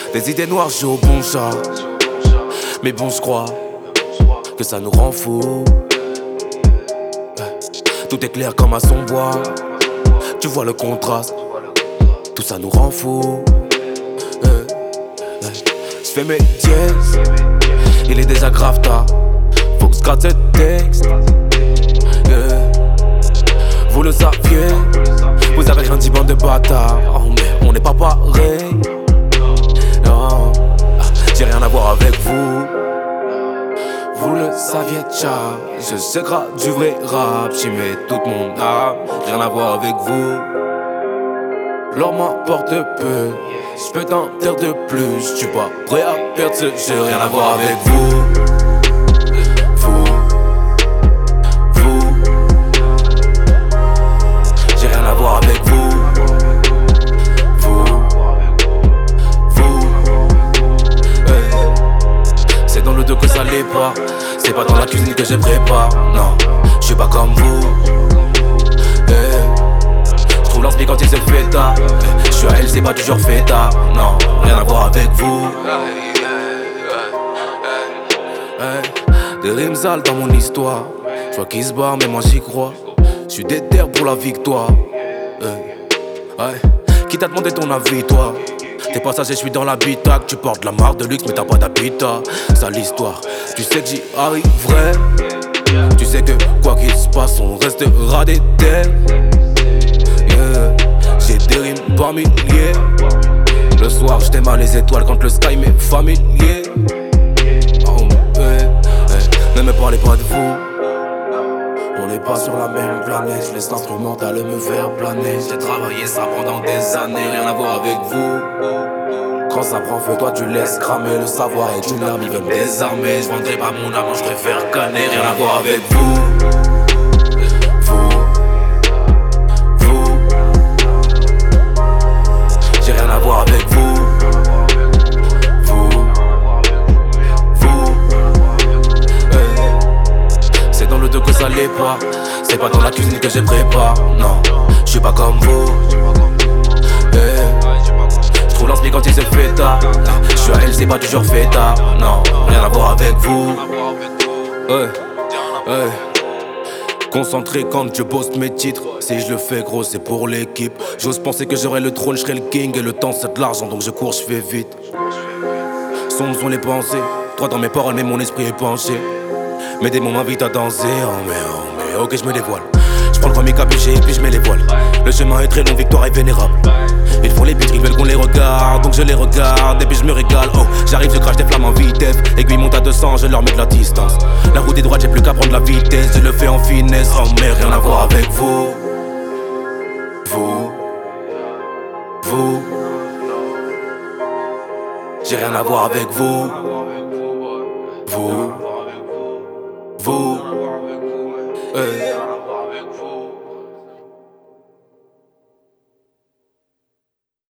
Des idées noires, j'ai au bon chat. Mais bon, je crois que ça nous rend fous. Tout est clair comme à son bois. Tu vois le contraste. Tout ça nous rend fous. J'fais mes dièses. Il est déjà grave tard. Faut que je gratte ce texte. Vous le saviez. Vous avez rien dit, bande de bâtards. Oh mais on n'est pas pareil. Non, j'ai rien à voir avec vous. Vous le saviez déjà. Je sais gras du vrai rap. J'y mets toute mon âme. Rien à voir avec vous. L'or m'emporte peu. J'peux t'en dire de plus. J'suis pas prêt à perdre ce jeu. Rien à voir avec vous. J'ai rien à voir avec vous. C'est dans le dos que ça l'est pas. C'est pas dans la cuisine que je prépare. Non, j'suis pas comme vous. J'trouve l'inspi quand il se fait tard. J'suis à elle, c'est pas toujours fait tard. Non, rien à voir avec vous. Des rimes sales dans mon histoire. J'vois qui se barre, mais moi j'y crois. J'suis déter pour la victoire. Qui t'a demandé ton avis, toi? T'es passager, j'suis dans l'habitacle. Tu portes la marque de luxe, mais t'as pas d'habitat. Sale l'histoire, tu sais que j'y arriverai. Tu sais que quoi qu'il se passe, on restera des terres. J'ai des rimes par milliers. Le soir, j't'aime à les étoiles quand le sky m'est familier. Ne me parlez pas de vous. On n'est pas sur la même planète. Je laisse l'instrumental me faire planer. J'ai travaillé ça pendant des années. Rien à voir avec vous. Quand ça prend feu, toi tu laisses cramer. Le savoir est une arme, ils veulent me désarmer. Je vendrai pas mon âme, je préfère canner. Rien à voir avec vous. J'ai rien à voir avec vous. C'est dans le dos que ça l'est pas. C'est pas dans la cuisine que je prépare. Non, j'suis pas comme vous. J'trouve l'inspi quand il se fait tard. J'suis à elle, c'est pas toujours fait tard. Non, rien à voir avec vous. Concentré quand je bosse mes titres. Si je le fais gros, c'est pour l'équipe. J'ose penser que j'aurai le trône, j'serai le king. Et le temps c'est de l'argent, donc je cours, j'fais vite. Sombres sont les pensées. Droit dans mes paroles, mais mon esprit est penché. Mes démons m'invitent à danser. Oh mais ok, je me dévoile. Je prends le premier capuché et puis je mets les voiles. Le chemin est très long, victoire est vénérable. Ils font les pitres, ils veulent qu'on les regarde. Donc je les regarde et puis je me régale. Oh, j'arrive, je crache des flammes en vitesse. Aiguille monte à 200, je leur mets de la distance. La route est droite, j'ai plus qu'à prendre la vitesse. Je le fais en finesse. Oh mais rien à voir avec vous. J'ai rien à voir avec vous. Vous.